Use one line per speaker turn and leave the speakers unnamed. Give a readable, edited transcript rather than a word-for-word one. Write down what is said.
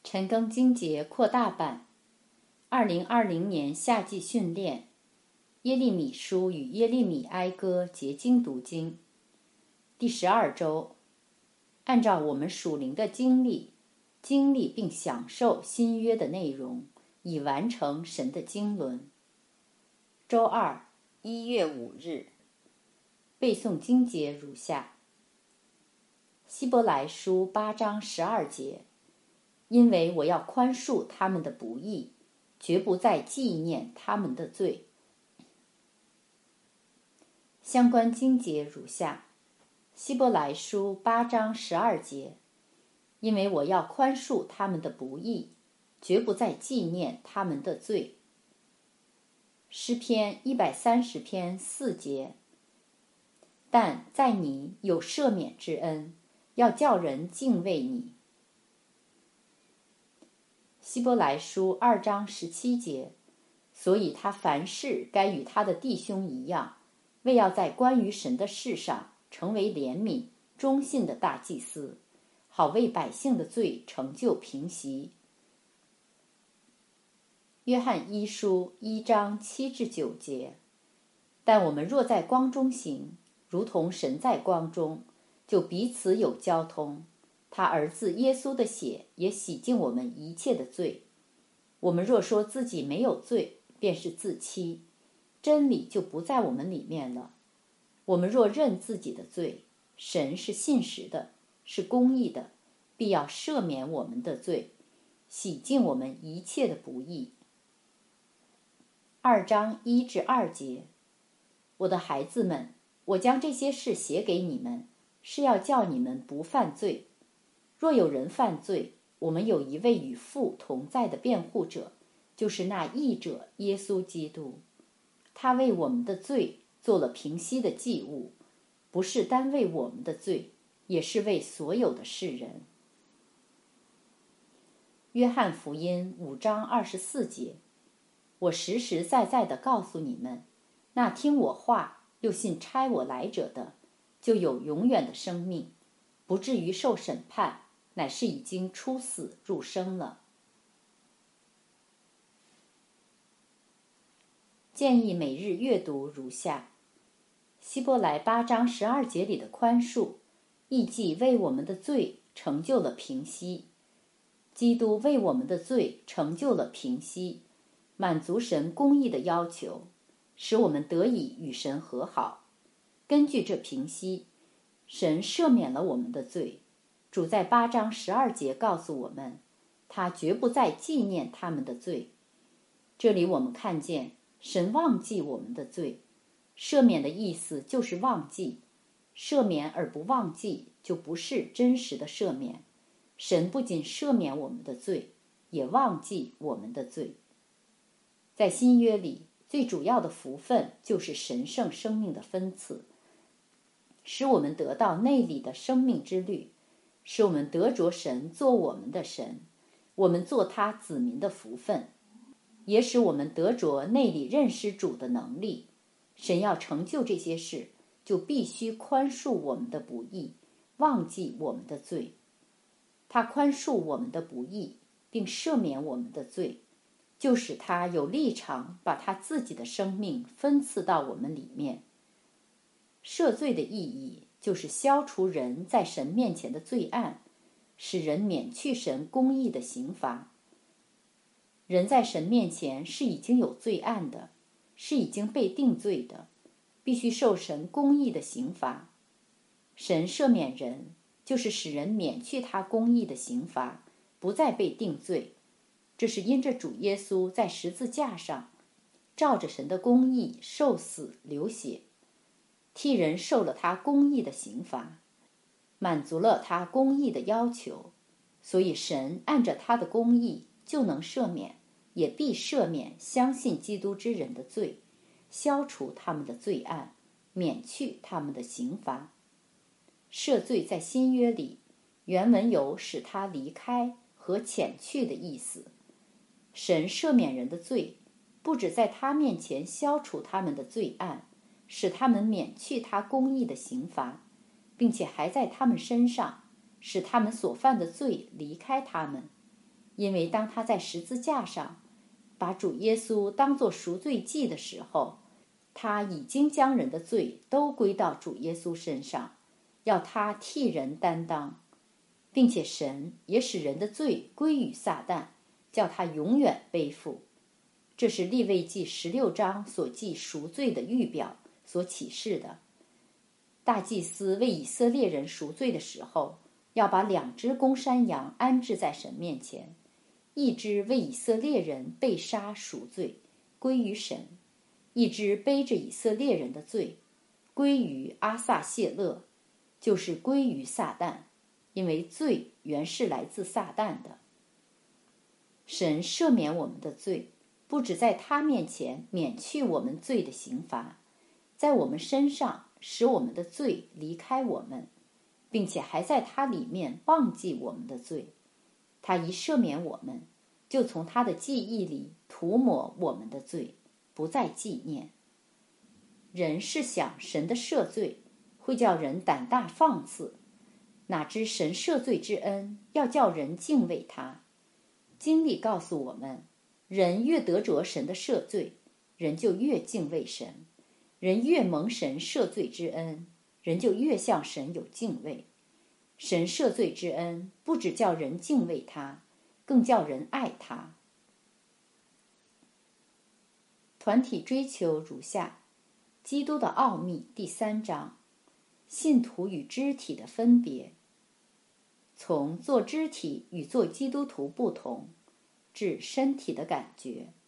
陈庚经节扩大版，2020年夏季训练，耶利米书与耶利米哀歌结经读经，第12周，按照我们属灵的经历并享受新约的内容，以完成神的经纶。周二，1月5日，背诵经节如下：希伯来书8章12节。因为我要宽恕他们的不义，绝不再纪念他们的罪。相关经节如下：希伯来书8章12节，因为我要宽恕他们的不义，绝不再纪念他们的罪。诗篇130篇4节，但在你有赦免之恩，要叫人敬畏你。希伯来书2章17节，所以他凡事该与他的弟兄一样，为要在关于神的事上成为怜悯忠信的大祭司，好为百姓的罪成就平息。约翰一书1章7至9节，但我们若在光中行，如同神在光中，就彼此有交通。他儿子耶稣的血也洗净我们一切的罪。我们若说自己没有罪，便是自欺，真理就不在我们里面了。我们若认自己的罪，神是信实的，是公义的，必要赦免我们的罪，洗净我们一切的不义。2章1至2节，我的孩子们，我将这些事写给你们，是要叫你们不犯罪。若有人犯罪，我们有一位与父同在的辩护者，就是那义者耶稣基督。他为我们的罪做了平息的祭物，不是单为我们的罪，也是为所有的世人。约翰福音5章24节，我实实在在地告诉你们，那听我话又信差我来者的，就有永远的生命，不至于受审判，乃是已经出死入生了。建议每日阅读如下：希伯来8章12节里的宽恕，意即为我们的罪成就了平息。基督为我们的罪成就了平息，满足神公义的要求，使我们得以与神和好。根据这平息，神赦免了我们的罪。主在8章12节告诉我们，他绝不再纪念他们的罪。这里我们看见神忘记我们的罪，赦免的意思就是忘记，赦免而不忘记就不是真实的赦免。神不仅赦免我们的罪，也忘记我们的罪。在新约里，最主要的福分就是神圣生命的分赐，使我们得到内里的生命之律，使我们得着神做我们的神，我们做他子民的福分，也使我们得着内里认识主的能力。神要成就这些事，就必须宽恕我们的不义，忘记我们的罪。他宽恕我们的不义，并赦免我们的罪，就使他有立场把他自己的生命分赐到我们里面。赦罪的意义就是消除人在神面前的罪案，使人免去神公义的刑罚。人在神面前是已经有罪案的，是已经被定罪的，必须受神公义的刑罚。神赦免人，就是使人免去他公义的刑罚，不再被定罪。这是因着主耶稣在十字架上照着神的公义受死流血，替人受了他公义的刑罚，满足了他公义的要求，所以神按着他的公义就能赦免，也必赦免相信基督之人的罪，消除他们的罪案，免去他们的刑罚。赦罪在新约里原文有使他离开和遣去的意思。神赦免人的罪，不只在他面前消除他们的罪案，使他们免去他公义的刑罚，并且还在他们身上使他们所犯的罪离开他们。 因为当他在十字架上把主耶稣当作赎罪祭的时候，他已经将人的罪都归到主耶稣身上，要他替人担当，并且神也使人的罪归于撒旦，叫他永远背负。这是利未记16章所记赎罪的预表所启示的。大祭司为以色列人赎罪的时候，要把2只公山羊安置在神面前，一只为以色列人被杀赎罪，归于神；一只背着以色列人的罪，归于阿撒谢勒，就是归于撒旦，因为罪原是来自撒旦的。神赦免我们的罪，不只在他面前免去我们罪的刑罚，在我们身上使我们的罪离开我们，并且还在他里面忘记我们的罪。他一赦免我们，就从他的记忆里涂抹我们的罪，不再纪念。人是想神的赦罪会叫人胆大放肆，哪知神赦罪之恩要叫人敬畏他。经历告诉我们，人越得着神的赦罪，人就越敬畏神；人越蒙神赦罪之恩，人就越向神有敬畏。神赦罪之恩不只叫人敬畏他，更叫人爱他。团体追求如下：基督的奥秘第3章，信徒与肢体的分别。从做肢体与做基督徒不同，至身体的感觉。